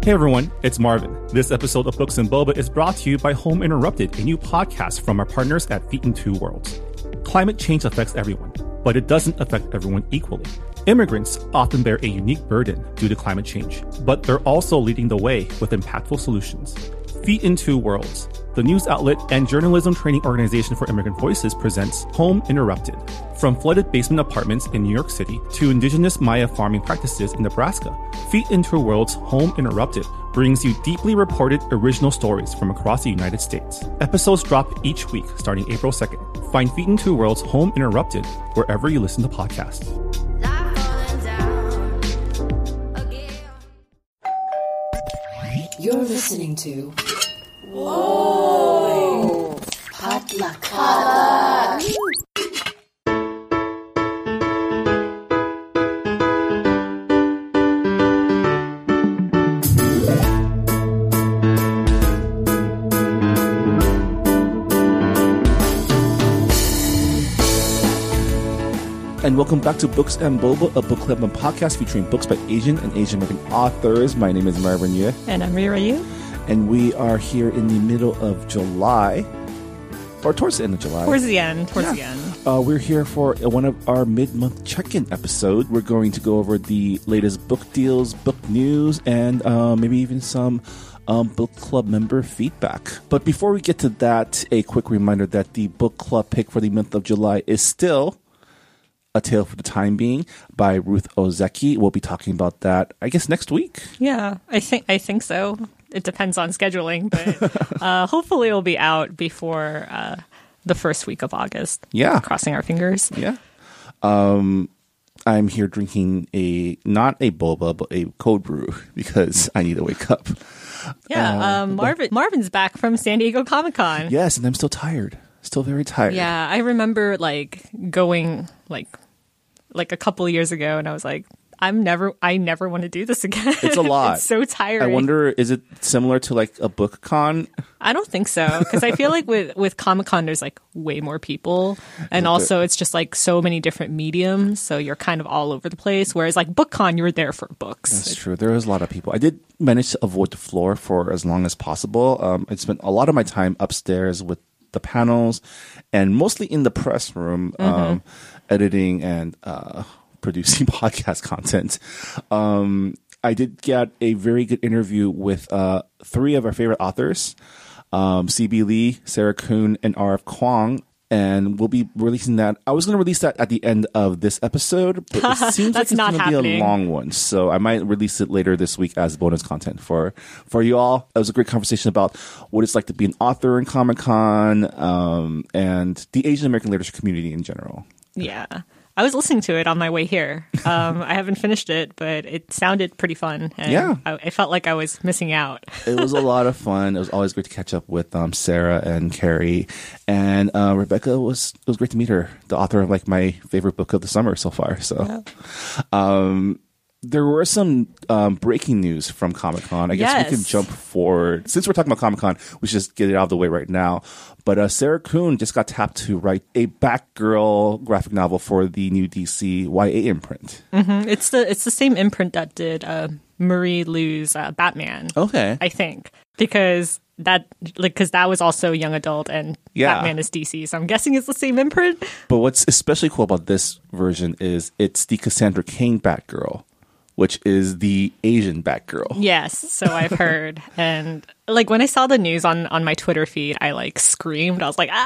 Hey everyone, it's Marvin. This episode of Books and Boba is brought to you by Home Interrupted, a new podcast from our partners at Feet in Two Worlds. Climate change affects everyone, but it doesn't affect everyone equally. Immigrants often bear a unique burden due to climate change, but they're also leading the way with impactful solutions. Feet in Two Worlds, the news outlet and journalism training organization for immigrant voices, presents Home Interrupted. From flooded basement apartments in New York City to indigenous Maya farming practices in Nebraska, Feet in Two Worlds Home Interrupted brings you deeply reported original stories from across the United States. Episodes drop each week starting April 2nd. Find Feet in Two Worlds Home Interrupted wherever you listen to podcasts. You're listening to Whoa! Potluck. And welcome back to Books and Boba, a book club and podcast featuring books by Asian and Asian American authors. My name is Marvin Yue. And I'm Rira Yu. And we are here in the middle of July, or towards the end of July. Towards the end. We're here for one of our mid-month check-in episode. We're going to go over the latest book deals, book news, and maybe even some book club member feedback. But before we get to that, a quick reminder that the book club pick for the month of July is still A Tale for the Time Being by Ruth Ozeki. We'll be talking about that, I guess, next week. Yeah, I think so. It depends on scheduling, but hopefully it'll be out before the first week of August. Yeah. Crossing our fingers. Yeah. I'm here drinking not a boba, but a cold brew because I need to wake up. Yeah, Marvin's back from San Diego Comic-Con. Yes, and I'm still tired. Still very tired. Yeah, I remember going a couple of years ago, and I was like, I never want to do this again. It's a lot. It's so tiring. I wonder, is it similar to like a book con? I don't think so, because I feel like with Comic-Con there's like way more people, and also it's just like so many different mediums, so you're kind of all over the place. Whereas like BookCon, you're there for books. That's true. There was a lot of people. I did manage to avoid the floor for as long as possible. I spent a lot of my time upstairs with the panels, and mostly in the press room, editing and producing podcast content. I did get a very good interview with three of our favorite authors, C.B. Lee, Sarah Kuhn, and R.F. Kuang. And we'll be releasing that. I was going to release that at the end of this episode, but it seems like it's going to be a long one. So I might release it later this week as bonus content for you all. It was a great conversation about what it's like to be an author in Comic-Con, and the Asian American literature community in general. Yeah. I was listening to it on my way here. I haven't finished it, but it sounded pretty fun. And yeah. I felt like I was missing out. It was a lot of fun. It was always great to catch up with Sarah and Carrie. And Rebecca, it was great to meet her, the author of like my favorite book of the summer so far. So there were some breaking news from Comic-Con. I guess we can jump forward. Since we're talking about Comic-Con, we should just get it out of the way right now. But Sarah Kuhn just got tapped to write a Batgirl graphic novel for the new DC YA imprint. Mm-hmm. It's the same imprint that did Marie Lu's Batman. Okay, I think because that was also young adult and Batman is DC, so I'm guessing it's the same imprint. But what's especially cool about this version is it's the Cassandra Cain Batgirl, which is the Asian Batgirl. Yes, so I've heard. And like when I saw the news on my Twitter feed, I like screamed. I was like,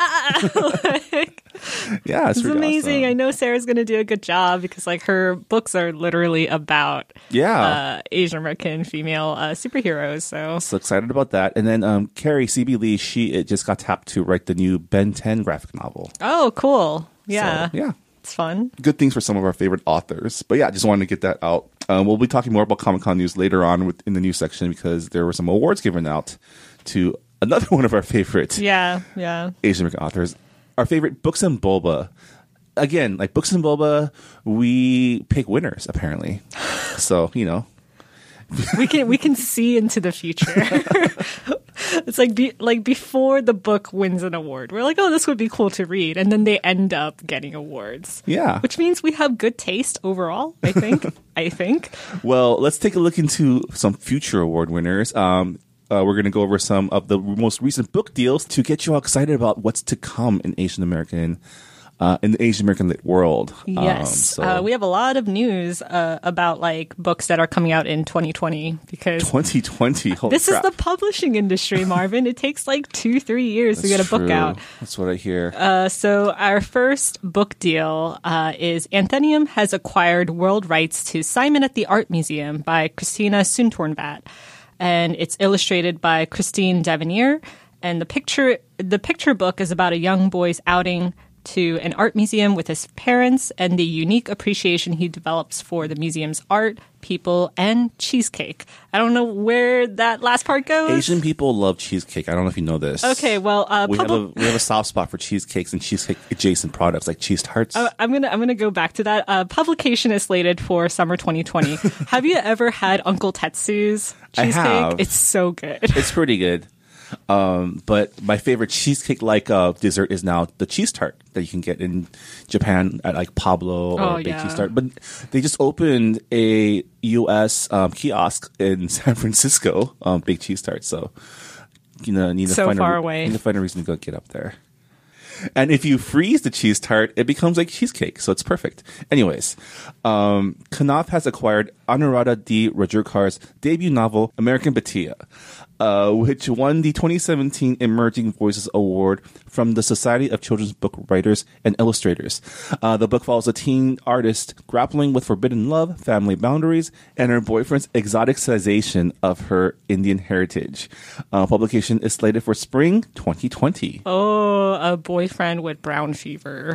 yeah, it's amazing. Awesome. I know Sarah's going to do a good job because like her books are literally about Asian American female superheroes. So excited about that. And then Carrie C.B. Lee, she just got tapped to write the new Ben 10 graphic novel. Oh, cool. Yeah. So, yeah. It's fun. Good things for some of our favorite authors. But yeah, I just wanted to get that out. We'll be talking more about Comic-Con news later on in the news section because there were some awards given out to another one of our favorite Asian American authors. Our favorite Books and Boba. Again, like Books and Boba, we pick winners, apparently. So, we can see into the future. It's like before the book wins an award, we're like, oh, this would be cool to read, and then they end up getting awards. Yeah. Which means we have good taste overall, I think. I think. Well, let's take a look into some future award winners. We're going to go over some of the most recent book deals to get you all excited about what's to come in Asian American in the Asian American lit world. Yes. We have a lot of news about like books that are coming out in 2020 because 2020. This is the publishing industry, Marvin. It takes like 2-3 years to get a book out. That's what I hear. So our first book deal is Anthenium has acquired world rights to Simon at the Art Museum by Christina Soontornvat. And it's illustrated by Christine Devenir. And the picture book is about a young boy's outing to an art museum with his parents and the unique appreciation he develops for the museum's art, people, and cheesecake. I don't know where that last part goes. Asian people love cheesecake. I don't know if you know this. Okay, well, we have a soft spot for cheesecakes and cheesecake adjacent products like cheese tarts. I'm gonna go back to that. Publication is slated for summer 2020. Have you ever had Uncle Tetsu's cheesecake? I have. It's so good. It's pretty good. But my favorite cheesecake-like dessert is now the cheese tart that you can get in Japan at like Pablo or Baked Cheese Tart. But they just opened a U.S. Kiosk in San Francisco, Baked Cheese Tart. So need to find a reason to go get up there. And if you freeze the cheese tart, it becomes like cheesecake, so it's perfect. Anyways, Knopf has acquired Anuradha D. Rajurkar's debut novel, American Batia, which won the 2017 Emerging Voices Award from the Society of Children's Book Writers and Illustrators. The book follows a teen artist grappling with forbidden love, family boundaries, and her boyfriend's exoticization of her Indian heritage. Publication is slated for spring 2020. Oh, a boyfriend with brown fever.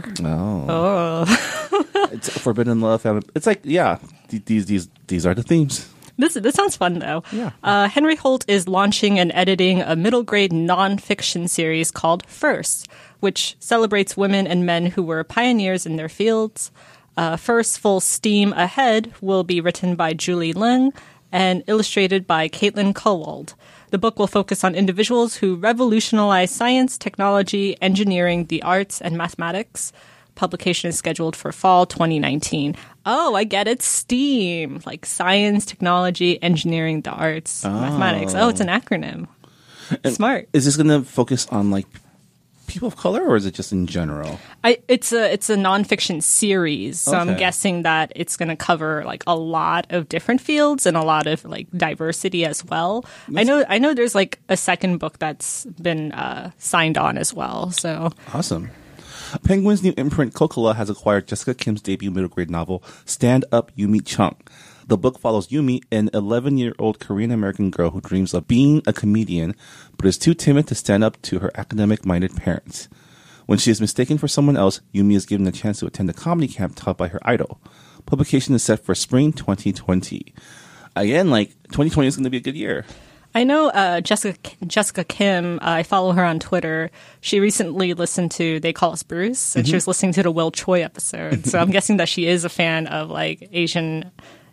It's forbidden love, family. It's like, yeah, these are the themes. This sounds fun, though. Yeah. Henry Holt is launching and editing a middle-grade nonfiction series called First, which celebrates women and men who were pioneers in their fields. First, Full Steam Ahead will be written by Julie Leung and illustrated by Caitlin Kulwald. The book will focus on individuals who revolutionized science, technology, engineering, the arts, and mathematics. Publication is scheduled for fall 2019. Oh, I get it. STEAM, like science, technology, engineering, the arts, mathematics. Oh, it's an acronym. And smart. Is this going to focus on like people of color, or is it just in general? It's a nonfiction series, so I'm guessing that it's going to cover like a lot of different fields and a lot of like diversity as well. I know there's like a second book that's been signed on as well. So awesome. Penguin's new imprint, Kokala, has acquired Jessica Kim's debut middle grade novel, Stand Up, Yumi Chung. The book follows Yumi, an 11-year-old Korean-American girl who dreams of being a comedian, but is too timid to stand up to her academic-minded parents. When she is mistaken for someone else, Yumi is given a chance to attend a comedy camp taught by her idol. Publication is set for spring 2020. Again, like, 2020 is going to be a good year. I know Jessica Kim, I follow her on Twitter. She recently listened to They Call Us Bruce, and she was listening to the Will Choi episode. So I'm guessing that she is a fan of like Asian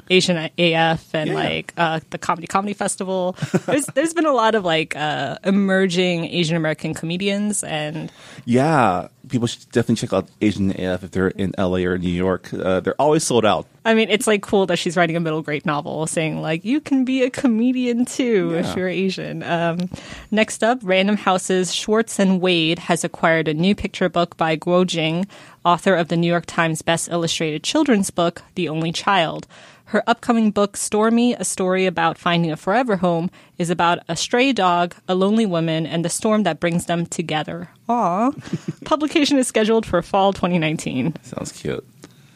AF and like the Comedy Festival. There's been a lot of like emerging Asian American comedians, and people should definitely check out Asian AF if they're in LA or New York. They're always sold out. I mean, it's like cool that she's writing a middle grade novel saying like you can be a comedian too if you're Asian. Next up, Random House's Schwartz and Wade has acquired a new picture book by Guo Jing, author of the New York Times best illustrated children's book, The Only Child. Her upcoming book, Stormy, a story about finding a forever home, is about a stray dog, a lonely woman, and the storm that brings them together. Aww. Publication is scheduled for fall 2019. Sounds cute.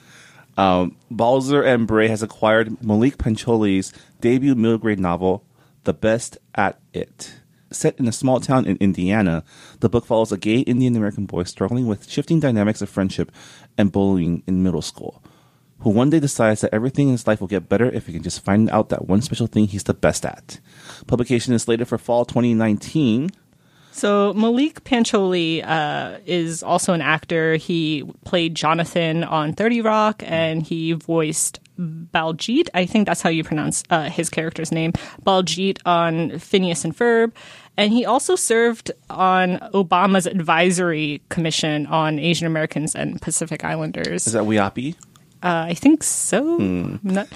Balzer and Bray has acquired Malik Pancholi's debut middle grade novel, The Best at It. Set in a small town in Indiana, the book follows a gay Indian American boy struggling with shifting dynamics of friendship and bullying in middle school, who one day decides that everything in his life will get better if he can just find out that one special thing he's the best at. Publication is slated for fall 2019. So Malik Pancholi is also an actor. He played Jonathan on 30 Rock, and he voiced Baljeet. I think that's how you pronounce his character's name. Baljeet on Phineas and Ferb. And he also served on Obama's advisory commission on Asian Americans and Pacific Islanders. Is that Whiaapi? I think so. Not,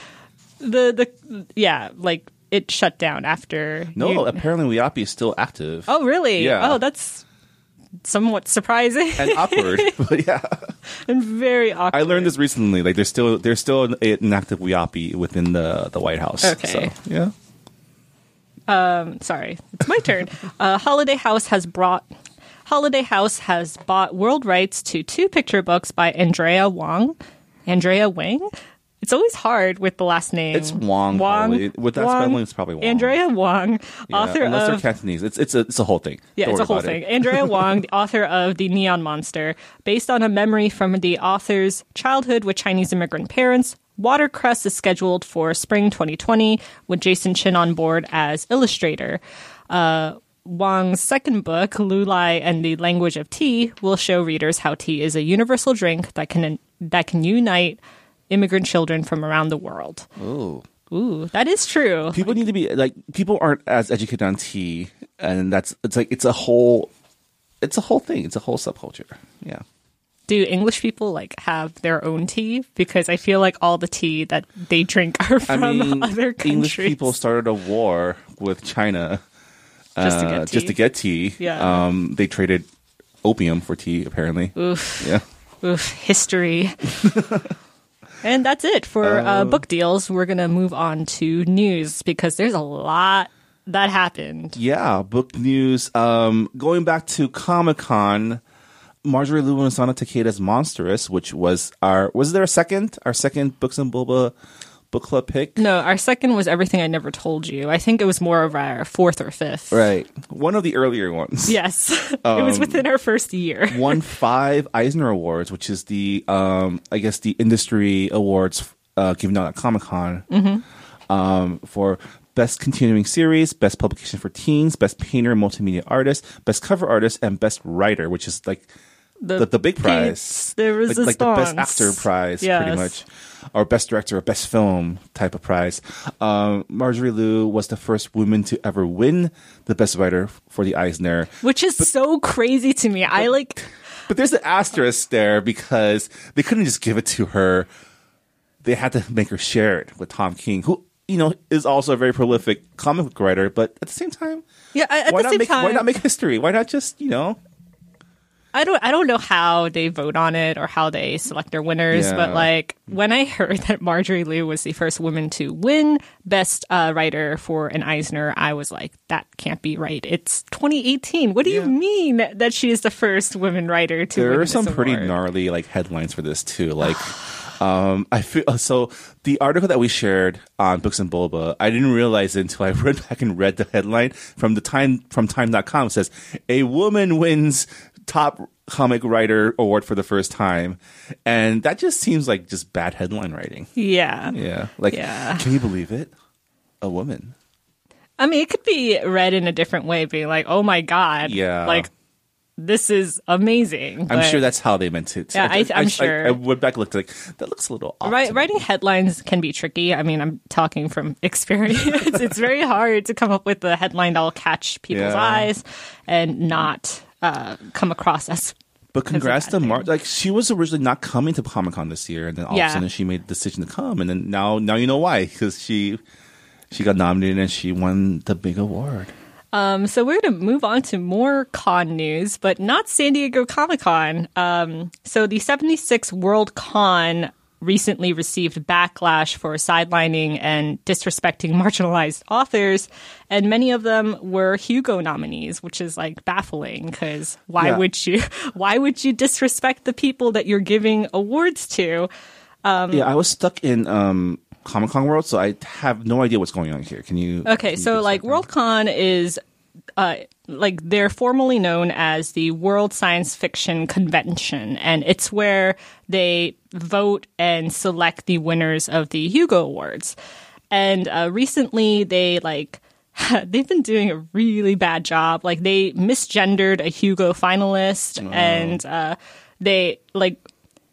like it shut down after. No, apparently Whiaapi is still active. Oh, really? Yeah. Oh, that's somewhat surprising And awkward, but yeah. and very awkward. I learned this recently. Like, there's still an active Whiaapi within the White House. Okay. So, yeah. Sorry, it's my turn. Holiday House has bought world rights to 2 picture books by Andrea Wang. It's always hard with the last name. It's Wang. Probably. With that spelling, it's probably Wang. Andrea Wang, author unless of... they're Cantonese. It's a whole thing. Yeah, Don't it's a worry whole about thing. it. Andrea Wang, the author of The Neon Monster, based on a memory from the author's childhood with Chinese immigrant parents. Watercress is scheduled for spring 2020 with Jason Chin on board as illustrator. Wang's second book, Lulai and the Language of Tea, will show readers how tea is a universal drink that can unite immigrant children from around the world. Ooh, that is true. People need to be people aren't as educated on tea, and it's a whole thing. It's a whole subculture. Yeah. Do English people have their own tea? Because I feel like all the tea that they drink are from other countries. English people started a war with China just to get tea. Yeah. They traded opium for tea, apparently. Oof. Yeah. Oof. History. And that's it for book deals. We're going to move on to news because there's a lot that happened. Yeah, book news. Going back to Comic-Con, Marjorie Liu and Sana Takeda's Monstrous, which was our second Books and Boba book club pick? No, our second was Everything I Never Told You. I think it was more of our 4th or 5th. Right. One of the earlier ones. Yes. It was within our first year. Won 5 Eisner Awards, which is the industry awards given out at Comic-Con for Best Continuing Series, Best Publication for Teens, Best Painter Multimedia Artist, Best Cover Artist, and Best Writer, which is the big prize. The resistance. Like the Best Actor prize, yes. pretty much. Or Best Director or Best Film type of prize. Marjorie Liu was the first woman to ever win the Best Writer for the Eisner. Which is so crazy to me. But there's an asterisk there because they couldn't just give it to her. They had to make her share it with Tom King, who, is also a very prolific comic book writer. But at the same time, why not make history? Why not just, I don't know how they vote on it or how they select their winners, but when I heard that Marjorie Liu was the first woman to win Best Writer for an Eisner, I was like, that can't be right. It's 2018. What do you mean that she is the first woman writer to win There are this some award? pretty gnarly headlines for this too. I feel so. The article that we shared on Books and Boba, I didn't realize it until I went back and read the headline from Time.com. It says a woman wins top comic writer award for the first time, and that just seems like just bad headline writing. Yeah. Can you believe it? A woman. I mean, it could be read in a different way, being like, "Oh my god, this is amazing." I'm sure that's how they meant it. Yeah, I'm sure. I went back and looked that looks a little off. Writing headlines can be tricky. I mean, I'm talking from experience. It's very hard to come up with a headline that'll catch people's eyes and not come across as. But congrats to Mark. She was originally not coming to Comic-Con this year, and then all of a sudden she made the decision to come, and then now you know why, because she got nominated and she won the big award. So we're going to move on to more con news, but not San Diego Comic-Con. So the 76th World Con recently received backlash for sidelining and disrespecting marginalized authors, and many of them were Hugo nominees, which is baffling because why would you disrespect the people that you're giving awards to? I was stuck in Comic-Con World, so I have no idea what's going on here. Can you? Okay, so Worldcon is they're formally known as the World Science Fiction Convention, and it's where they vote and select the winners of the Hugo Awards. And recently they they've been doing a really bad job. They misgendered a Hugo finalist, and they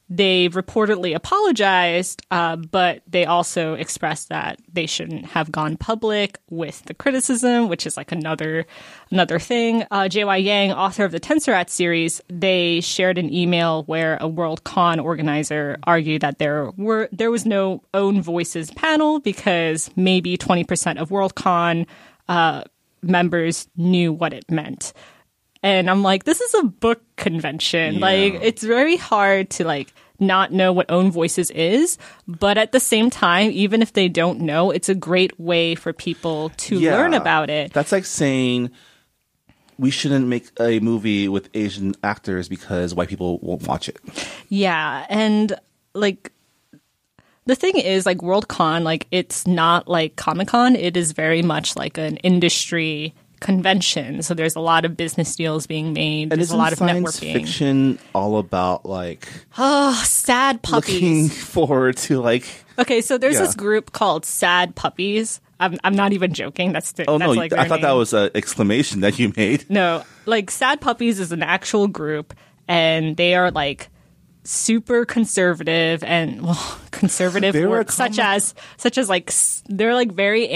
they reportedly apologized, but they also expressed that they shouldn't have gone public with the criticism, which is like another thing. J.Y. Yang, author of the Tenserat series, they shared an email where a Worldcon organizer argued that there was no Own Voices panel because maybe 20% of Worldcon members knew what it meant. And I'm like, this is a book convention. Yeah. Like, it's very hard to like not know what Own Voices is. But at the same time, even if they don't know, it's a great way for people to learn about it. That's like saying we shouldn't make a movie with Asian actors because white people won't watch it. Yeah. And like, the thing is, like, Worldcon, like, it's not like Comic-Con. It is very much like an industry convention. So there's a lot of business deals being made. And there's a lot of science networking. fiction all about like Sad puppies. looking forward to like. Okay, so there's Yeah. this group called Sad Puppies. I'm not even joking. That's Oh that's no! like I their thought that name. was an exclamation that you made. No, like Sad Puppies is an actual group, and they are like super conservative and conservative They were words such as like they're like very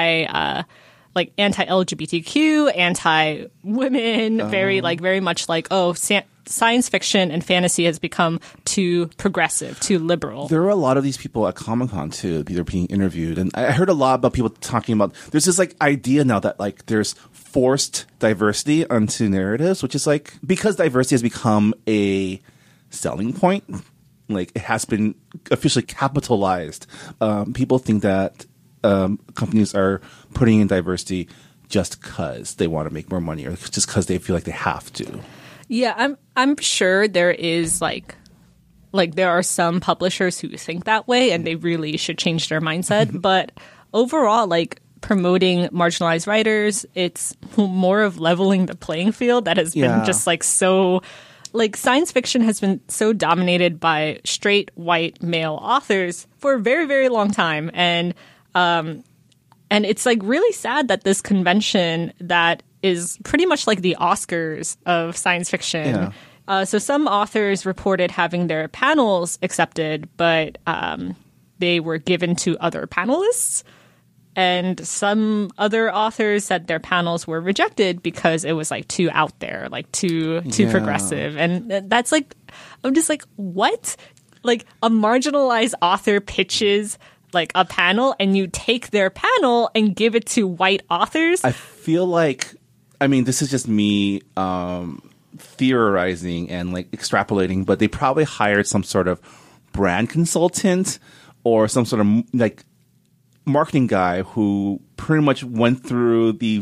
like anti-LGBTQ, anti-women, very much like science fiction and fantasy has become too progressive, too liberal. There were a lot of these people at Comic-Con too. They're being interviewed, and I heard a lot about people talking about. There's this like idea now that like there's forced diversity onto narratives, which is like because diversity has become a selling point, like it has been officially capitalized. People think that companies are putting in diversity just because they want to make more money or just because they feel like they have to. Yeah, I'm sure there is like there are some publishers who think that way and they really should change their mindset. But overall, like promoting marginalized writers, it's more of leveling the playing field that has been just like so. Like science fiction has been so dominated by straight white male authors for a very, very long time, and it's like really sad that this convention that is pretty much like the Oscars of science fiction. Yeah. So some authors reported having their panels accepted, but they were given to other panelists. And some other authors said their panels were rejected because it was like too out there, like too progressive. And that's like, I'm just like, what? Like a marginalized author pitches like a panel and you take their panel and give it to white authors? I feel like, I mean, this is just me theorizing and like extrapolating, but they probably hired some sort of brand consultant or some sort of like marketing guy who pretty much went through the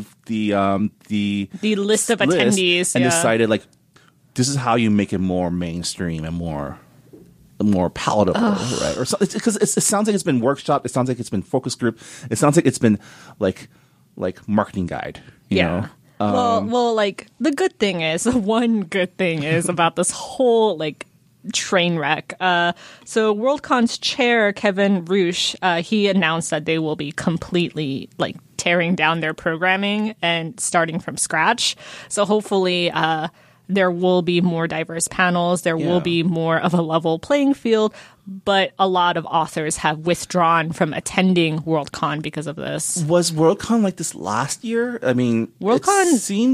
list of attendees and decided like this is how you make it more mainstream and more palatable, right? Or so, because it sounds like it's been workshopped. It sounds like it's been focus group. It sounds like it's been like marketing guide. You know? Well, like the one good thing is about this whole like train wreck. So Worldcon's chair, Kevin Rush, he announced that they will be completely like tearing down their programming and starting from scratch. So hopefully there will be more diverse panels. There will be more of a level playing field. But a lot of authors have withdrawn from attending Worldcon because of this. Was Worldcon like this last year? I mean, Worldcon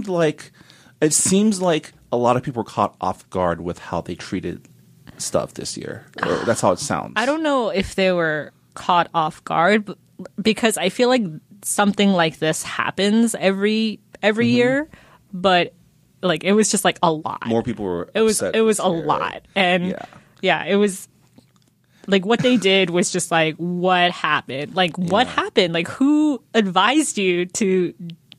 it seems like a lot of people were caught off guard with how they treated stuff this year. Or that's how it sounds. I don't know if they were caught off guard because I feel like something like this happens every year, but like it was just like a lot. More people were It was upset a this year. lot, and it was like what they did was just like what happened? Like what happened? Like who advised you to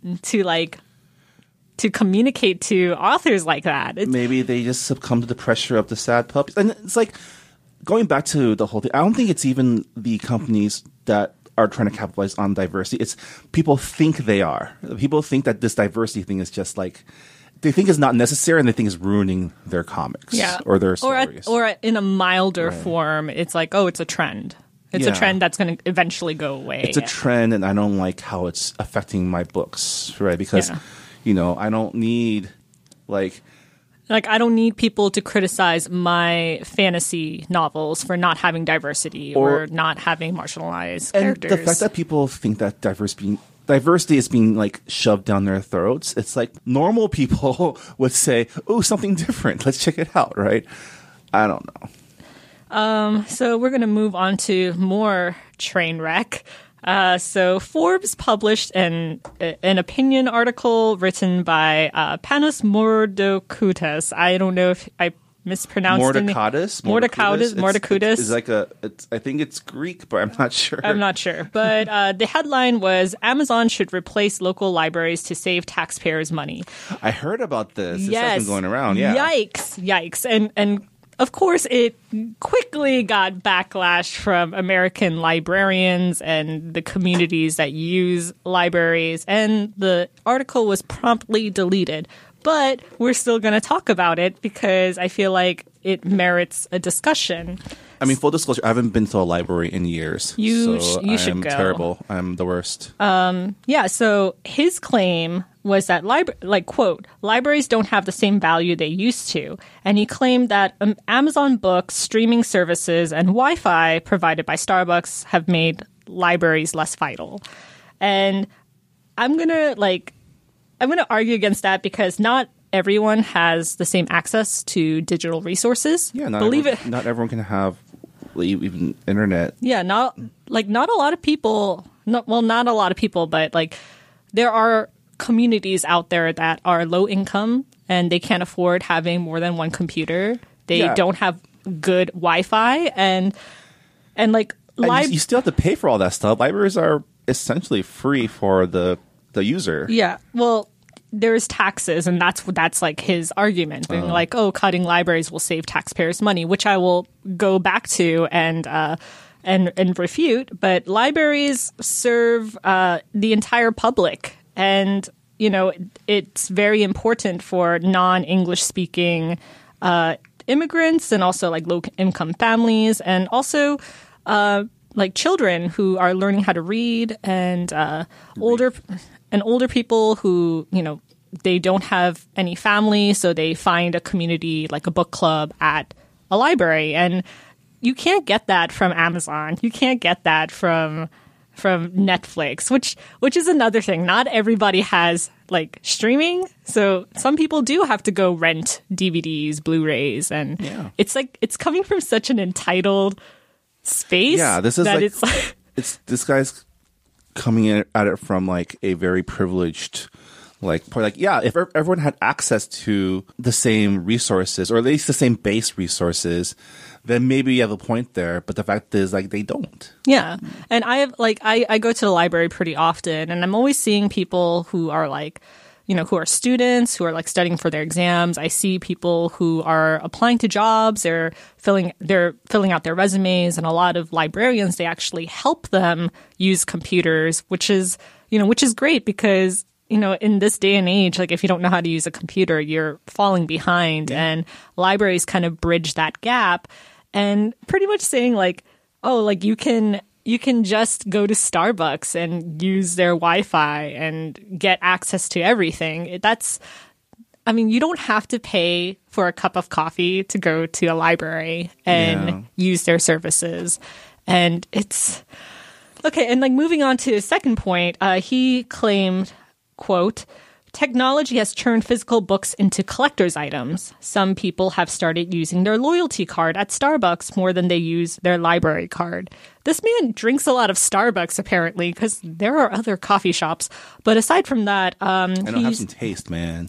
communicate to authors like that? Maybe they just succumbed to the pressure of the sad puppies. And it's like, going back to the whole thing, I don't think it's even the companies that are trying to capitalize on diversity. It's people think they are. People think that this diversity thing is just like, they think it's not necessary and they think it's ruining their comics or their stories. Or in a milder form, it's like, oh, it's a trend. It's a trend that's going to eventually go away. It's a trend and I don't like how it's affecting my books, right? Because... you know, I don't need like Like, I don't need people to criticize my fantasy novels for not having diversity or not having marginalized And characters. the fact that people think that diversity is being like shoved down their throats, it's like normal people would say, "Oh, something different. Let's check it out." Right? I don't know. So we're going to move on to more train wreck. So Forbes published an opinion article written by Panos Mordokoutas. I don't know if I mispronounced the name. Mordokoutas. It's like I think it's Greek, but I'm not sure. I'm not sure. But the headline was, Amazon should replace local libraries to save taxpayers' money. I heard about this. Yes. This has been going around. Yeah. Yikes. And of course, it quickly got backlash from American librarians and the communities that use libraries, and the article was promptly deleted. But we're still going to talk about it because I feel like it merits a discussion. I mean, full disclosure, I haven't been to a library in years. You I should am go. terrible. I'm the worst. Yeah, so his claim was that, quote, libraries don't have the same value they used to. And he claimed that Amazon Books, streaming services, and Wi-Fi provided by Starbucks have made libraries less vital. And I'm going to argue against that because not everyone has the same access to digital resources. Yeah, not everyone can have even internet. Yeah, not a lot of people. Not a lot of people, but like there are communities out there that are low income and they can't afford having more than one computer. They don't have good Wi-Fi and you still have to pay for all that stuff. Libraries are essentially free for the user. Yeah, well, there's taxes, and that's like his argument, being like, oh, cutting libraries will save taxpayers money, which I will go back to and refute. But libraries serve the entire public, and it's very important for non-English speaking immigrants and also like low income families, and also like children who are learning how to read, and older people who, they don't have any family, so they find a community like a book club at a library. And you can't get that from Amazon. You can't get that from Netflix, which is another thing. Not everybody has like streaming. So some people do have to go rent DVDs, Blu-rays, and it's coming from such an entitled space. Yeah, this is that it's this guy's coming at it from like a very privileged point. If everyone had access to the same resources, or at least the same base resources, then maybe you have a point there. But the fact is, like, they don't. Yeah, and I go to the library pretty often, and I'm always seeing people who are like, who are students, who are like studying for their exams. I see people who are applying to jobs. They're filling out their resumes, and a lot of librarians, they actually help them use computers, which is great because, in this day and age, like if you don't know how to use a computer, you're falling behind, and libraries kind of bridge that gap, and pretty much saying like, oh, like you can just go to Starbucks and use their Wi-Fi and get access to everything. You don't have to pay for a cup of coffee to go to a library and use their services. And it's okay. And like moving on to his second point, he claimed, quote, technology has turned physical books into collector's items. Some people have started using their loyalty card at Starbucks more than they use their library card. This man drinks a lot of Starbucks, apparently, because there are other coffee shops. But aside from that, I don't have some taste, man.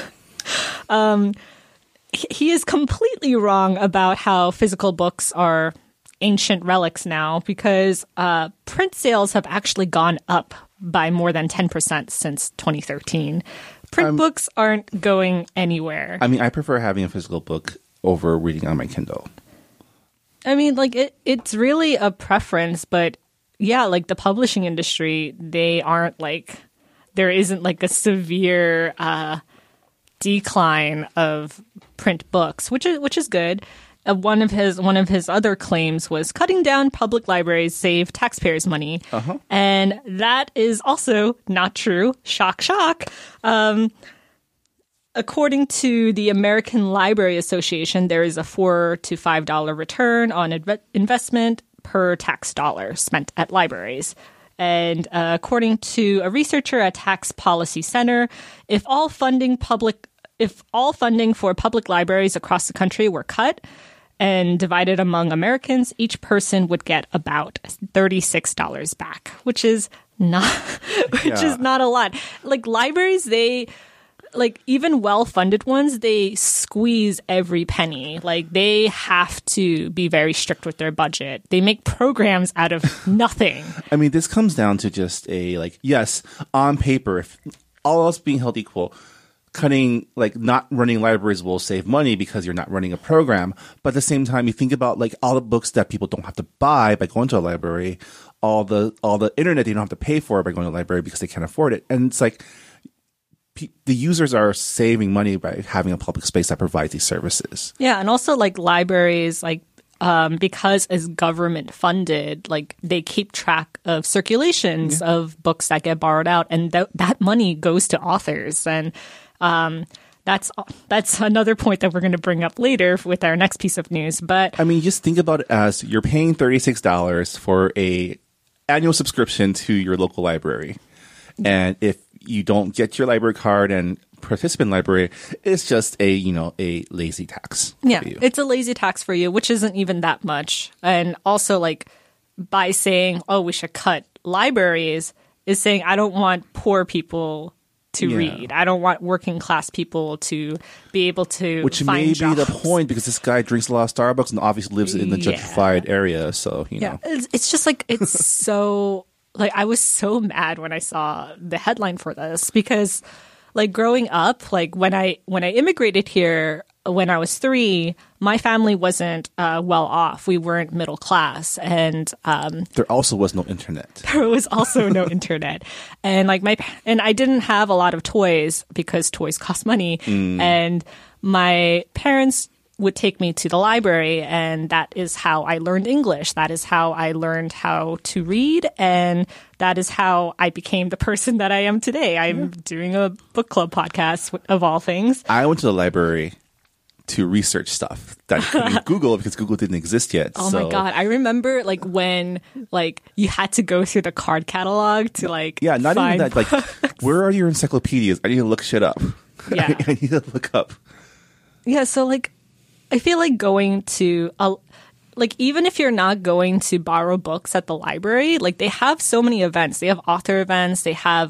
He is completely wrong about how physical books are ancient relics now, because print sales have actually gone up by more than 10% since 2013. Print books aren't going anywhere. I mean, I prefer having a physical book over reading on my Kindle. I mean, like, it's really a preference, but yeah, like the publishing industry, they aren't like, there isn't like a severe decline of print books, which is good. One of his other claims was cutting down public libraries save taxpayers money, and that is also not true. Shock, shock. according to the American Library Association, there is a $4 to $5 return on investment per tax dollar spent at libraries. And according to a researcher at Tax Policy Center, if all funding for public libraries across the country were cut and divided among Americans, each person would get about $36 back, which is not is not a lot. Like libraries, even well-funded ones, they squeeze every penny. Like they have to be very strict with their budget. They make programs out of nothing. I mean, this comes down to just yes, on paper, if all else being held equal, not running libraries will save money because you're not running a program. But at the same time, you think about all the books that people don't have to buy by going to a library, all the internet they don't have to pay for by going to a library because they can't afford it. And it's like, the users are saving money by having a public space that provides these services. Yeah, and also libraries, because as government funded, they keep track of circulations of books that get borrowed out, and that money goes to authors. And that's another point that we're going to bring up later with our next piece of news. But I mean, just think about it as you're paying $36 for a annual subscription to your local library, and if you don't get your library card and participant library, it's just a lazy tax. Yeah, it's a lazy tax for you, which isn't even that much. And also, by saying, "Oh, we should cut libraries," is saying I don't want poor people to read. I don't want working class people to be able to Which find may jobs. be the point, because this guy drinks a lot of Starbucks and obviously lives in the gentrified area. So you know, it's just it's so. I was so mad when I saw the headline for this because, growing up, when I immigrated here when I was 3, my family wasn't well off. We weren't middle class, and there also was no internet. There was also no internet, and and I didn't have a lot of toys because toys cost money, and my parents would take me to the library, and that is how I learned English. That is how I learned how to read, and that is how I became the person that I am today. I'm doing a book club podcast, of all things. I went to the library to research stuff that I couldn't Google because Google didn't exist yet. Oh my God. I remember when you had to go through the card catalog to not find even that. Where are your encyclopedias? I need to look shit up. Yeah. I need to look up. Yeah. So I feel like going to even if you're not going to borrow books at the library, they have so many events. They have author events. They have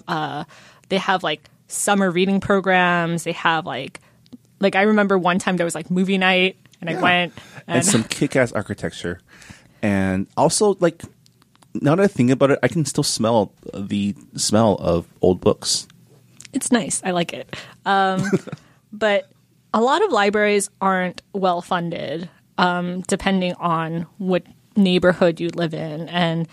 summer reading programs. They have I remember one time there was movie night, and I went and some kick-ass architecture, and also now that I think about it, I can still smell the smell of old books. It's nice. I like it. But a lot of libraries aren't well funded, depending on what neighborhood you live in. And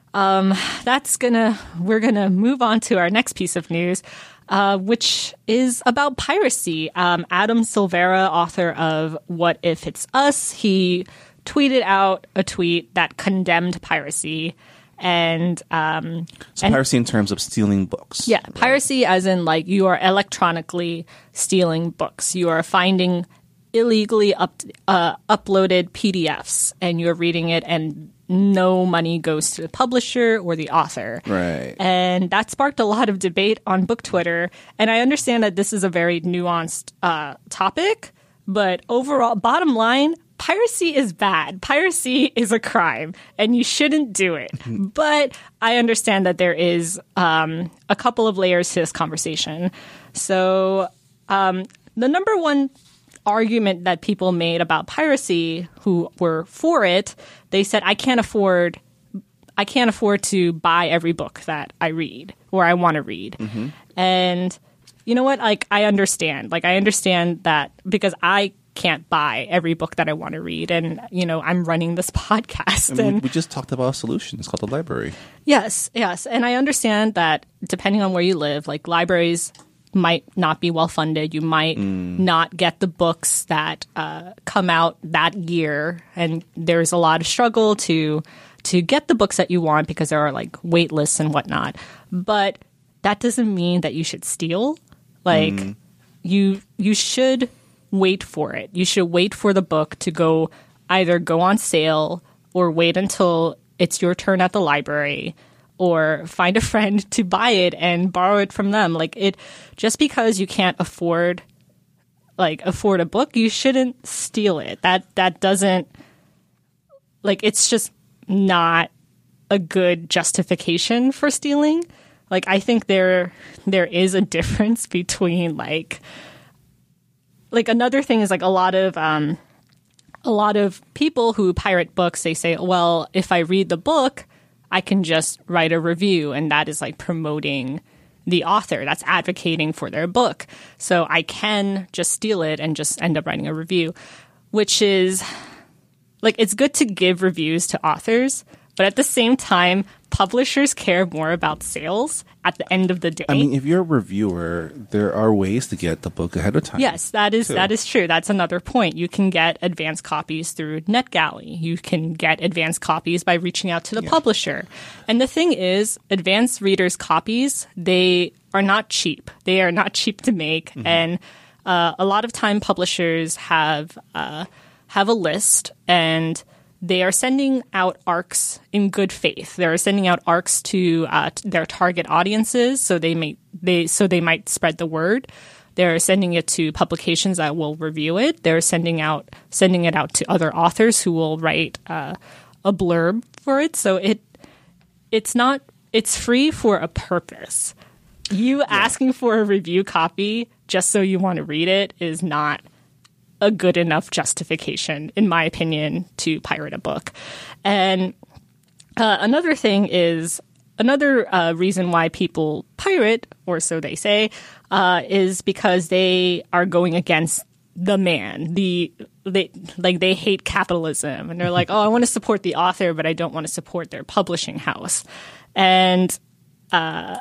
we're gonna move on to our next piece of news, which is about piracy. Adam Silvera, author of What If It's Us, he tweeted out a tweet that condemned piracy. And piracy in terms of stealing books. Yeah, piracy as in you are electronically stealing books. You are finding illegally uploaded PDFs, and you're reading it, and no money goes to the publisher or the author. Right. And that sparked a lot of debate on book Twitter. And I understand that this is a very nuanced topic, but overall, bottom line, piracy is bad. Piracy is a crime, and you shouldn't do it. But I understand that there is a couple of layers to this conversation. So the number one argument that people made about piracy who were for it, they said, I can't afford to buy every book that I read or I want to read. Mm-hmm. And you know what? I understand. I understand that because I can't buy every book that I want to read. And, I'm running this podcast. And we just talked about a solution. It's called the library. Yes. And I understand that depending on where you live, libraries might not be well funded. You might not get the books that come out that year. And there's a lot of struggle to get the books that you want because there are wait lists and whatnot. But that doesn't mean that you should steal. you should wait for it. You should wait for the book to either go on sale or wait until it's your turn at the library or find a friend to buy it and borrow it from them. Just because you can't afford a book, you shouldn't steal it. That doesn't, it's just not a good justification for stealing. I think there is a difference between another thing is a lot of people who pirate books, they say, well, if I read the book, I can just write a review, and that is promoting the author. That's advocating for their book. So I can just steal it and just end up writing a review, which is it's good to give reviews to authors, but at the same time, publishers care more about sales at the end of the day. I mean, if you're a reviewer, there are ways to get the book ahead of time. Yes, that is true. That's another point. You can get advanced copies through NetGalley. You can get advanced copies by reaching out to the publisher. And the thing is, advanced readers' copies, they are not cheap. They are not cheap to make. Mm-hmm. And a lot of time publishers have a list, and they are sending out ARCs in good faith. They're sending out ARCs to their target audiences, so they might spread the word. They're sending it to publications that will review it. They're sending it out to other authors who will write a blurb for it. So it's free for a purpose. You asking for a review copy just so you want to read it is not a good enough justification, in my opinion, to pirate a book. And another reason why people pirate, or so they say, is because they are going against the man. They hate capitalism, and they're like, oh, I want to support the author, but I don't want to support their publishing house. And the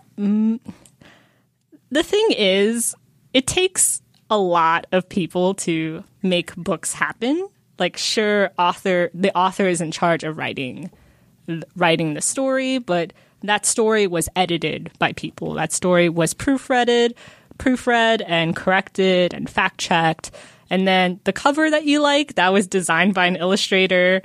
thing is, it takes a lot of people to make books happen. Sure, the author is in charge of writing the story, but that story was edited by people. That story was proofread and corrected and fact-checked. And then the cover that you that was designed by an illustrator.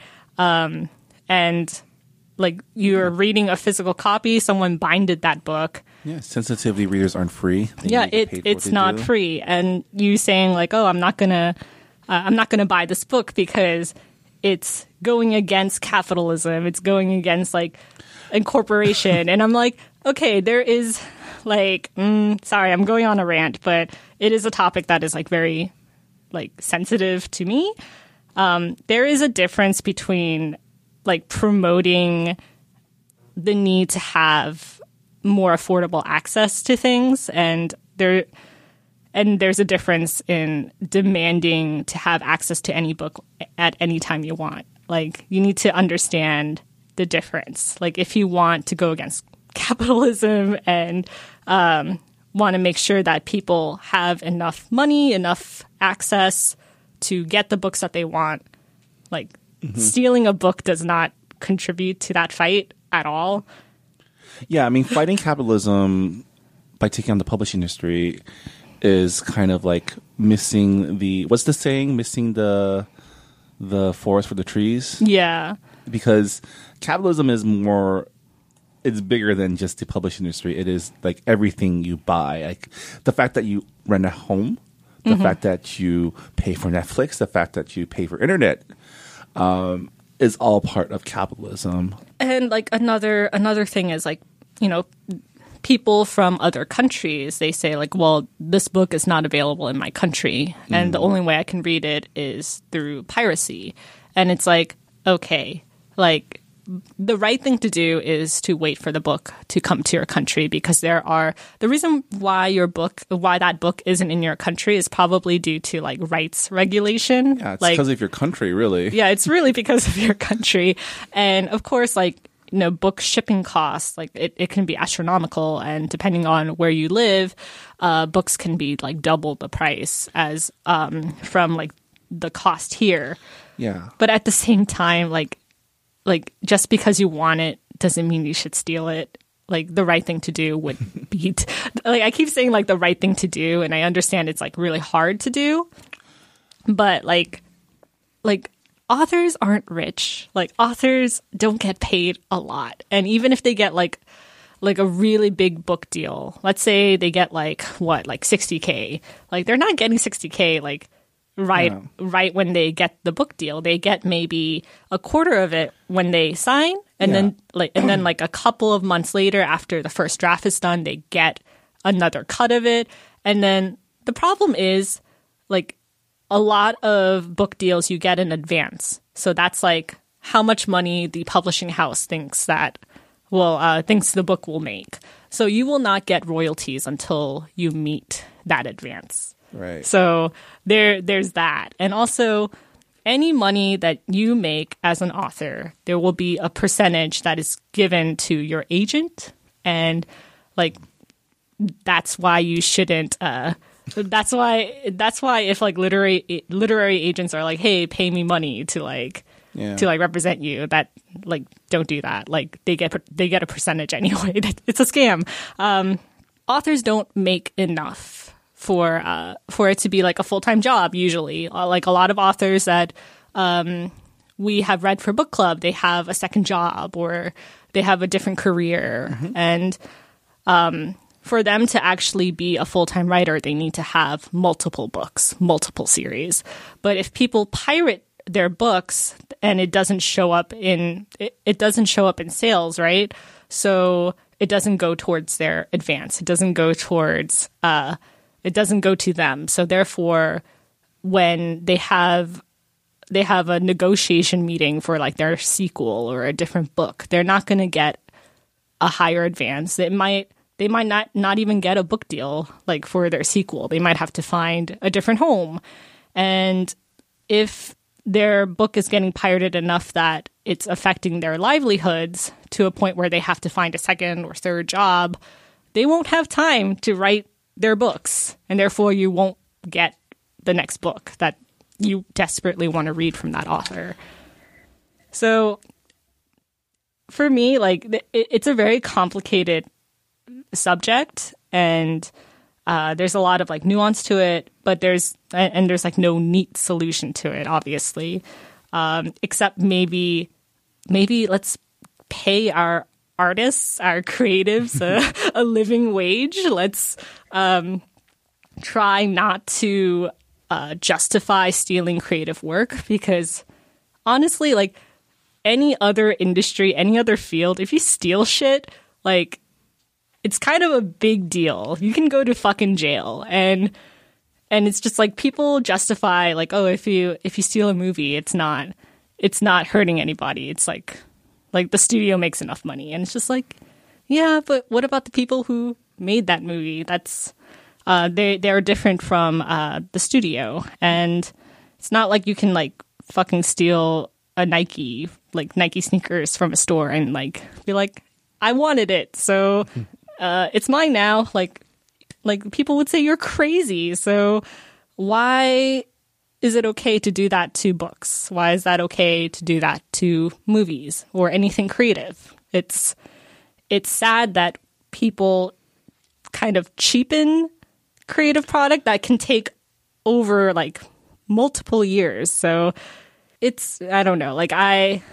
And you're reading a physical copy, someone binded that book. Yeah, sensitivity readers aren't free. It's not free. And you saying oh, I'm not gonna buy this book because it's going against capitalism. It's going against incorporation. And I'm okay, there is sorry, I'm going on a rant, but it is a topic that is very sensitive to me. There is a difference between promoting the need to have more affordable access to things, and there's a difference in demanding to have access to any book at any time you want. You need to understand the difference. If you want to go against capitalism and want to make sure that people have enough money, enough access to get the books that they want, stealing a book does not contribute to that fight at all. Yeah, I mean, fighting capitalism by taking on the publishing industry is kind of missing what's the saying? Missing the forest for the trees? Yeah. Because capitalism is it's bigger than just the publishing industry. It is everything you buy. The fact that you rent a home, the fact that you pay for Netflix, the fact that you pay for internet, is all part of capitalism. And another thing is people from other countries, they say well, this book is not available in my country, and the only way I can read it is through piracy. And it's okay, the right thing to do is to wait for the book to come to your country, because the reason why that book isn't in your country is probably due to rights regulation. Yeah, it's because of your country, really. Yeah, it's really because of your country. And of course, book shipping costs, it can be astronomical, and depending on where you live, books can be double the price as from the cost here. Yeah. But at the same time, just because you want it doesn't mean you should steal it. like the right thing to do would be like I keep saying like the right thing to do, and I understand it's like really hard to do, but like authors aren't rich. Like authors don't get paid a lot, and even if they get like a really big book deal, let's say they get like 60K, like they're not getting 60K like right when they get the book deal. They get maybe a quarter of it when they sign, and then like a couple of months later, after the first draft is done, they get another cut of it. And then the problem is like a lot of book deals you get in advance, so that's like how much money the publishing house thinks the book will make. So you will not get royalties until you meet that advance. Right. So there's that. And also, any money that you make as an author, there will be a percentage that is given to your agent. And like, that's why you shouldn't, that's why if like literary agents are like, hey, pay me money to like represent you, that like, don't do that. Like they get a percentage anyway. It's a scam. Authors don't make enough for it to be like a full-time job usually. Like a lot of authors that we have read for book club, they have a second job or they have a different career. And for them to actually be a full-time writer, they need to have multiple books, multiple series. But if people pirate their books and it doesn't show up in sales, right? So it doesn't go towards their advance. It doesn't go towards it doesn't go to them. So therefore, when they have a negotiation meeting for like their sequel or a different book, they're not going to get a higher advance. They might not even get a book deal like for their sequel. They might have to find a different home. And if their book is getting pirated enough that it's affecting their livelihoods to a point where they have to find a second or third job, they won't have time to write their books, and therefore you won't get the next book that you desperately want to read from that author. So for me, like it's a very complicated subject, and there's a lot of like nuance to it, but there's like no neat solution to it, obviously, except maybe let's pay our artists, our creatives, a living wage. Let's try not to justify stealing creative work, because honestly, like any other industry, any other field, if you steal shit, like it's kind of a big deal. You can go to fucking jail, and it's just like people justify like, oh, if you steal a movie, it's not hurting anybody. It's like the studio makes enough money, and it's just like, yeah, but what about the people who made that movie? That's they're different from the studio, and it's not like you can like fucking steal a Nike sneakers from a store and like be like, I wanted it, so it's mine now. Like people would say you're crazy. So why is it okay to do that to books? Why is that okay to do that to movies or anything creative? It's sad that people kind of cheapen creative product that can take over like multiple years. So I don't know. Like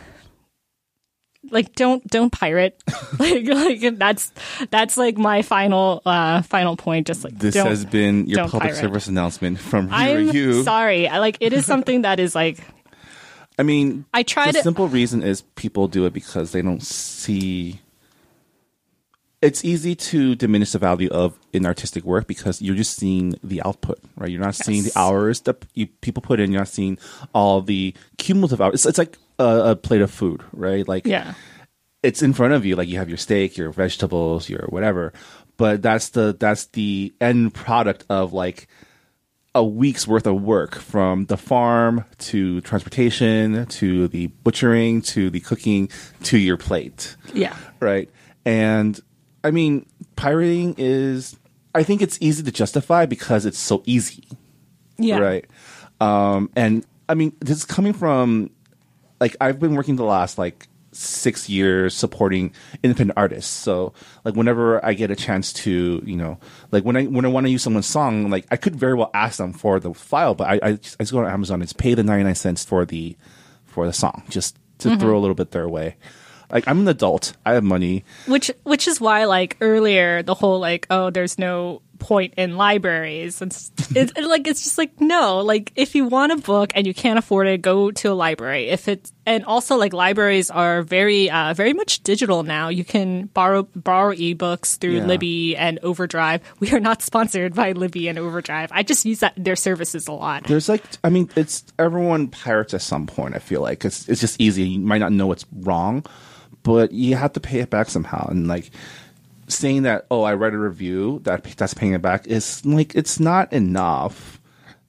don't pirate. like that's like my final point. Just like this has been your public pirate. Service announcement from I'm you. Sorry. It is something that is like. I mean, the simple reason is people do it because they don't see. It's easy to diminish the value of an artistic work because you're just seeing the output, right? You're not seeing the hours that people put in. You're not seeing all the cumulative hours. It's like a plate of food, right? Like, it's in front of you. Like you have your steak, your vegetables, your whatever. But that's the end product of like a week's worth of work, from the farm to transportation to the butchering to the cooking to your plate. Yeah. Right. And I mean, pirating I think it's easy to justify because it's so easy. Yeah. Right. And I mean, this is coming from, like, I've been working the last, like, 6 years supporting independent artists. So like whenever I get a chance to, like when I want to use someone's song, like I could very well ask them for the file, but I just go to Amazon and pay the 99 cents for the song just to throw a little bit their way. Like I'm an adult, I have money, which is why like earlier the whole like, oh, there's no point in libraries. It's just like, no, like if you want a book and you can't afford it, go to a library. And also like libraries are very much digital now. You can borrow ebooks through Libby and Overdrive. We are not sponsored by Libby and Overdrive. I just use their services a lot. There's like, I mean, it's everyone pirates at some point. I feel like it's just easy. You might not know what's wrong, but you have to pay it back somehow. And like saying that, oh, I read a review that's paying it back is like, it's not enough.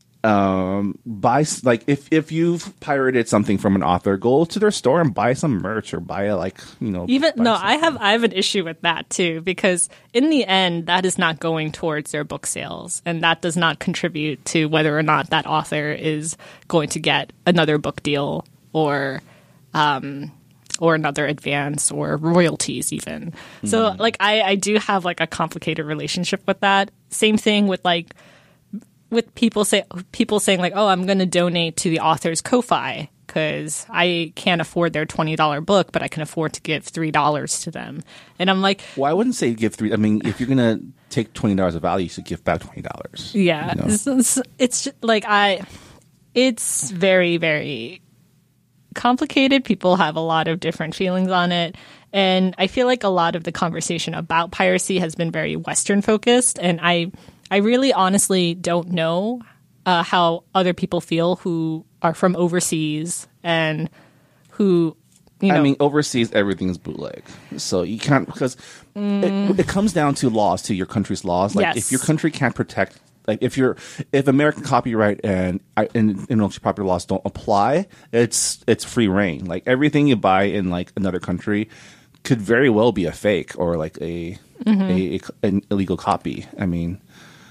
Buy like if you've pirated something from an author, go to their store and buy some merch or buy I have an issue with that too, because in the end that is not going towards their book sales, and that does not contribute to whether or not that author is going to get another book deal or another advance or royalties even. So like I do have like a complicated relationship with that. Same thing with like with people saying like, oh, I'm going to donate to the author's Ko-fi because I can't afford their $20 book, but I can afford to give $3 to them. And I'm like, well, I wouldn't say give $3. I mean, if you're going to take $20 of value, you should give back $20. Yeah. It's just, like it's very, very complicated. People have a lot of different feelings on it. And I feel like a lot of the conversation about piracy has been very Western focused. And I really honestly don't know how other people feel who are from overseas and who, I mean, overseas, everything is bootleg. So you can't, because it comes down to laws, to your country's laws. Like if your country can't protect, like if American copyright and intellectual property laws don't apply, it's free reign. Like everything you buy in like another country could very well be a fake or like an illegal copy. I mean,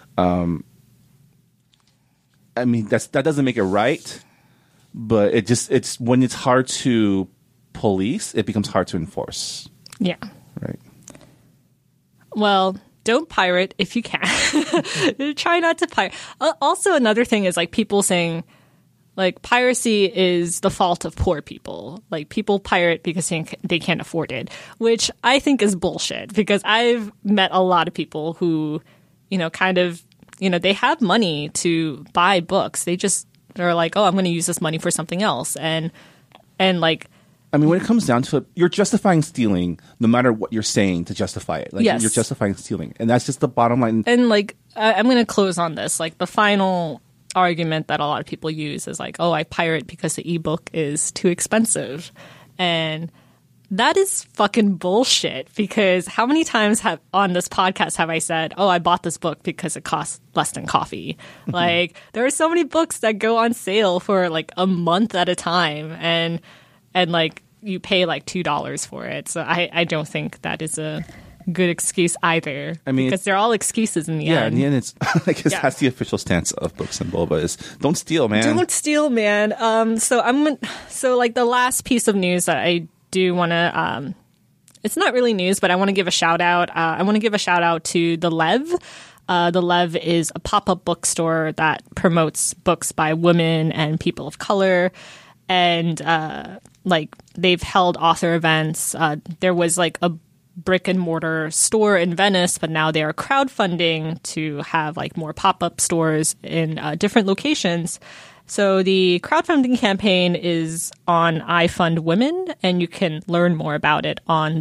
that doesn't make it right, but it's when it's hard to police, it becomes hard to enforce. Yeah. Right. Well, don't pirate if you can. Try not to pirate. Also, another thing is like people saying like piracy is the fault of poor people. Like people pirate because they can't afford it, which I think is bullshit, because I've met a lot of people who, they have money to buy books. They just are like, oh, I'm going to use this money for something else. And like, I mean, when it comes down to it, you're justifying stealing no matter what you're saying to justify it. Like, yes. You're justifying stealing. And that's just the bottom line. And like, I'm going to close on this. Like the final argument that a lot of people use is like, oh, I pirate because the ebook is too expensive. And that is fucking bullshit, because how many times on this podcast have I said, oh, I bought this book because it costs less than coffee? Like, there are so many books that go on sale for like a month at a time, and like you pay like $2 for it. So I don't think that is a good excuse either. I mean, because they're all excuses in the end. Yeah, in the end, it's I guess that's the official stance of Books and Boba is don't steal, man. Don't steal, man. So like the last piece of news that I do want to, it's not really news, but I want to give a shout out. I want to give a shout out to The Lev. The Lev is a pop-up bookstore that promotes books by women and people of color. And like they've held author events. There was like a brick and mortar store in Venice, but now they are crowdfunding to have like more pop-up stores in different locations. So the crowdfunding campaign is on iFundWomen, and you can learn more about it on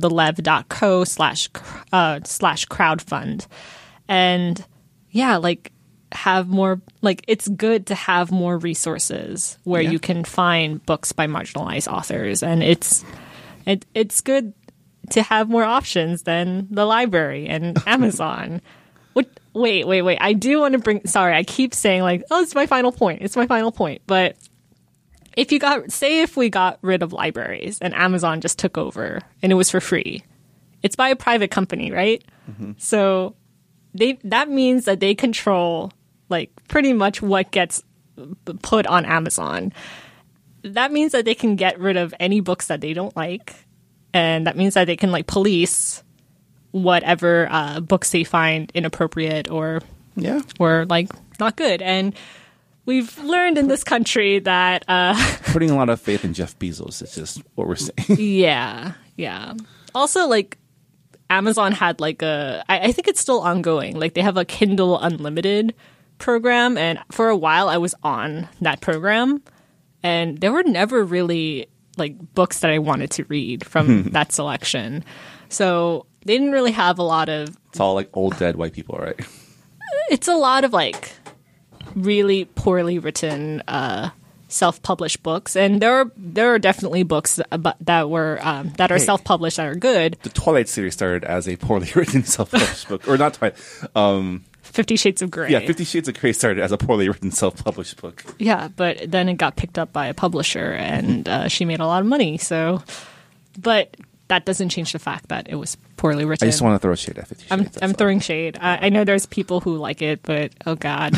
thelev.co/crowdfund. And yeah, like have more, like it's good to have more resources where you can find books by marginalized authors, and it's good to have more options than the library and Amazon. Wait. I do want to sorry, I keep saying like, oh, it's my final point. But if we got rid of libraries and Amazon just took over and it was for free, it's by a private company, right? Mm-hmm. So that means that they control like pretty much what gets put on Amazon. That means that they can get rid of any books that they don't like. and that means that they can like police whatever books they find inappropriate or like not good. And we've learned in this country that putting a lot of faith in Jeff Bezos is just what we're saying. Yeah. Also, like Amazon had like I think it's still ongoing. Like they have a Kindle Unlimited program, and for a while I was on that program, and there were never really like books that I wanted to read from that selection. So they didn't really have a lot of. It's all like old dead white people, right? It's a lot of like really poorly written self-published books, and there are definitely books that are self-published that are good. The Twilight series started as a poorly written self-published book, or not Twilight. 50 Shades of Grey. Yeah, 50 Shades of Grey started as a poorly written self-published book. Yeah, but then it got picked up by a publisher, and she made a lot of money. So, but that doesn't change the fact that it was poorly written. I just want to throw shade at 50 Shades. I'm throwing shade. I know there's people who like it, but oh god,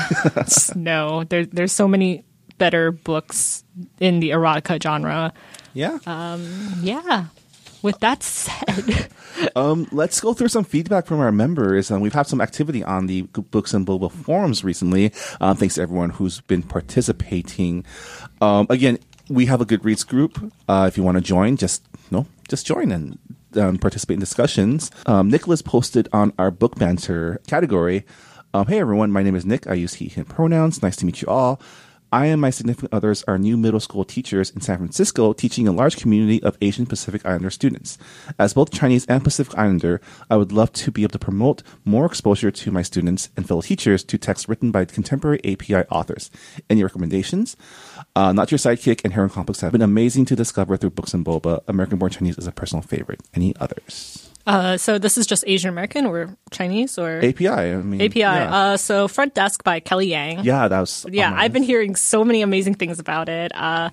no. There's so many better books in the erotica genre. Yeah. Yeah. With that said, let's go through some feedback from our members. We've had some activity on the Books and Boba forums recently. Thanks to everyone who's been participating. Again, we have a Goodreads group. If you want to join, just join and participate in discussions. Nicholas posted on our book banter category. Hey everyone, my name is Nick. I use he, him pronouns. Nice to meet you all. I and my significant others are new middle school teachers in San Francisco, teaching a large community of Asian Pacific Islander students. As both Chinese and Pacific Islander, I would love to be able to promote more exposure to my students and fellow teachers to texts written by contemporary API authors. Any recommendations? Not Your Sidekick and Heron Complex have been amazing to discover through Books and Boba. American Born Chinese is a personal favorite. Any others? So this is just Asian American or Chinese or API. I mean, API. Yeah. So Front Desk by Kelly Yang. Yeah, that was. Yeah, I've been hearing so many amazing things about it.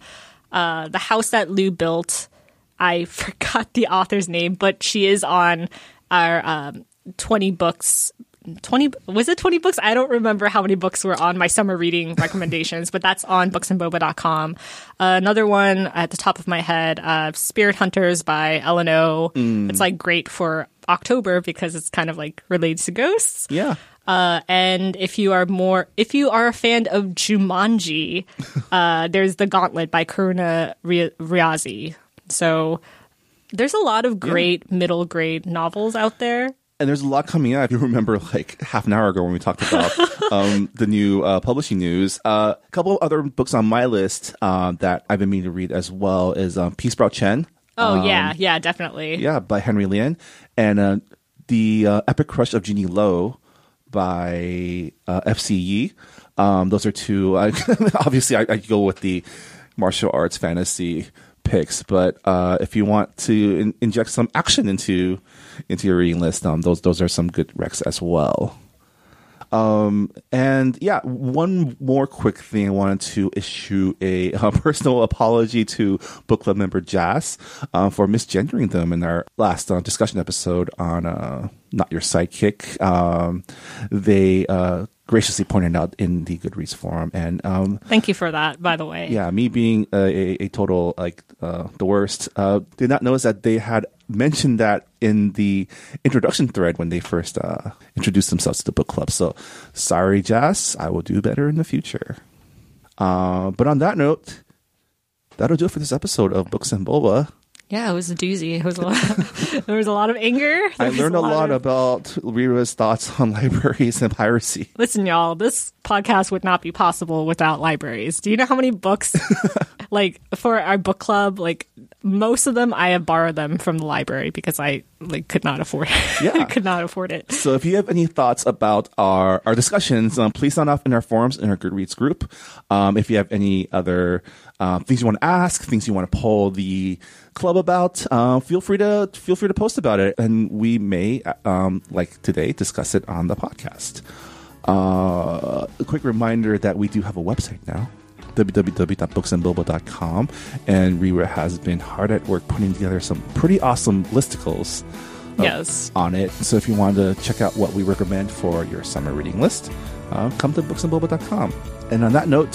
The house that Lou built. I forgot the author's name, but she is on our 20 books. 20 was it 20 books? I don't remember how many books were on my summer reading recommendations, but that's on booksandboba.com. Another one at the top of my head, Spirit Hunters by L&O. It's like great for October because it's kind of like related to ghosts. Yeah. And if you are a fan of Jumanji, there's The Gauntlet by Karuna Riazi. So there's a lot of great middle grade novels out there. And there's a lot coming out. If you remember, like half an hour ago when we talked about the new publishing news, a couple of other books on my list that I've been meaning to read as well is Peace Sprout Chen. Oh, yeah, definitely. Yeah, by Henry Lian. And The Epic Crush of Jeannie Lo by F.C. Yi. Those are two. Obviously, I go with the martial arts fantasy picks, but if you want to inject some action into your reading list, those are some good recs as well. And yeah, one more quick thing. I wanted to issue a personal apology to book club member Jazz for misgendering them in our last discussion episode on Not Your Sidekick. They graciously pointed out in the Goodreads forum, and thank you for that, by the way. Yeah, me being a total the worst, did not notice that they had mentioned that in the introduction thread when they first introduced themselves to the book club. So sorry, Jazz, I will do better in the future. But on that note, that'll do it for this episode of Books and Boba. Yeah, it was a doozy. It was a lot. There was a lot of anger. I learned a lot about Rira's thoughts on libraries and piracy. Listen, y'all, this podcast would not be possible without libraries. Do you know how many books, like, for our book club, like, most of them, I have borrowed them from the library because I, like, could not afford it. Yeah. I could not afford it. So if you have any thoughts about our discussions, please sign off in our forums in our Goodreads group. If you have any other things you want to ask, things you want to poll the club about, feel free to post about it, and we may, like today, discuss it on the podcast. A quick reminder that we do have a website now, www.booksandboba.com, and Rira has been hard at work putting together some pretty awesome listicles on it. So if you want to check out what we recommend for your summer reading list, come to booksandboba.com. And on that note,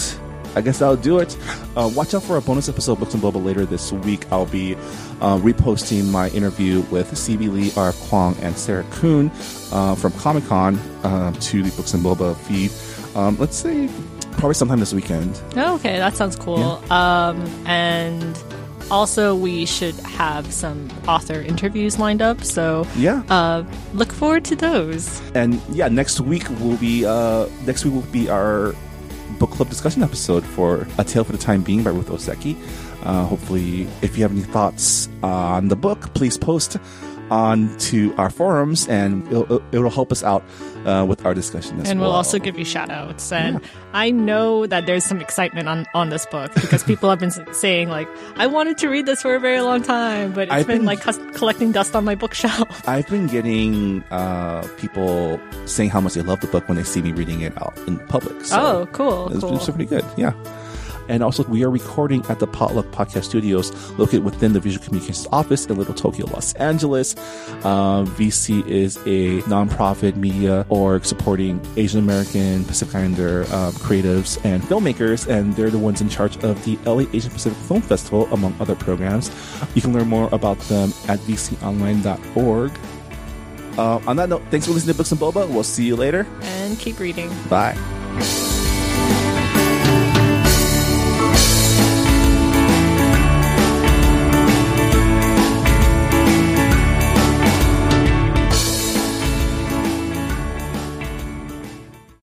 I guess that'll do it. Watch out for a bonus episode of Books and Boba later this week. I'll be reposting my interview with CB Lee, R.F. Kwong, and Sarah Kuhn from Comic-Con to the Books and Boba feed. Let's say probably sometime this weekend. Okay, that sounds cool. Yeah. And also, we should have some author interviews lined up. So yeah, look forward to those. And yeah, next week will be our book club discussion episode for A Tale for the Time Being by Ruth Ozeki. Hopefully, if you have any thoughts on the book, please post on to our forums, and it'll help us out with our discussion as well. And we'll also give you shout outs. And I know that there's some excitement on this book because people have been saying, like, I wanted to read this for a very long time, but it's been like collecting dust on my bookshelf. I've been getting people saying how much they love the book when they see me reading it out in public. So cool. It's pretty good. Yeah. And also, we are recording at the Potluck Podcast Studios, located within the Visual Communications Office in Little Tokyo, Los Angeles. VC is a nonprofit media org supporting Asian American, Pacific Islander creatives and filmmakers, and they're the ones in charge of the LA Asian Pacific Film Festival, among other programs. You can learn more about them at vconline.org. On that note, thanks for listening to Books and Boba. We'll see you later. And keep reading. Bye.